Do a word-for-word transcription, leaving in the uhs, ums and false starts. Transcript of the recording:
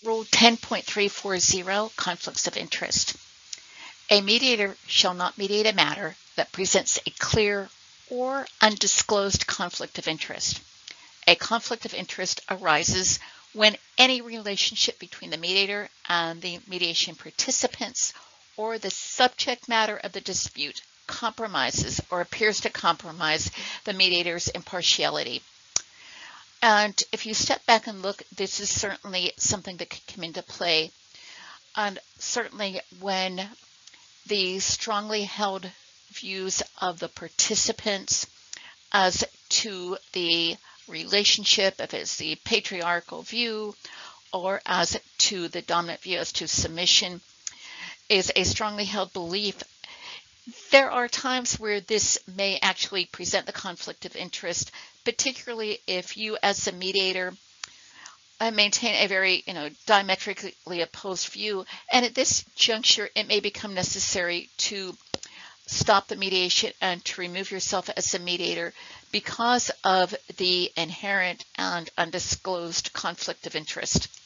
Rule ten point three four zero, Conflicts of Interest. A mediator shall not mediate a matter that presents a clear or undisclosed conflict of interest. A conflict of interest arises when any relationship between the mediator and the mediation participants or the subject matter of the dispute compromises or appears to compromise the mediator's impartiality. And if you step back and look, this is certainly something that could come into play. And certainly when the strongly held views of the participants as to the relationship, if it's the patriarchal view, or as to the dominant view as to submission, is a strongly held belief, there are times where this may actually present the conflict of interest, particularly if you as a mediator uh, maintain a very, you know, diametrically opposed view. And at this juncture, it may become necessary to stop the mediation and to remove yourself as a mediator because of the inherent and undisclosed conflict of interest.